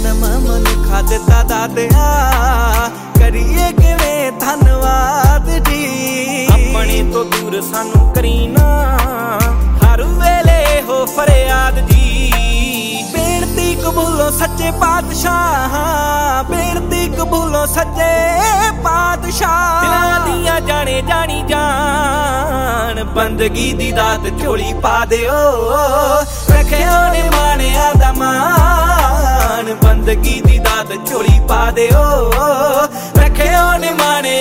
जन्म मनुखा दिता दादिया करिए किवें धन्नवाद जी। अपने तो दूर सानू करी ना हर वेले हो फरियाद जी। बेनती कबूलो सच्चे पातशाह, बेनती कबूलो सच्चे पातशाह। दिलां दियां जाने जानी जान बंदगी दी दात झोली पा दिओ। रखियो ने माणिया दा मान बंदगी दी दात झोली पा दिओ। रखियो ने माणिया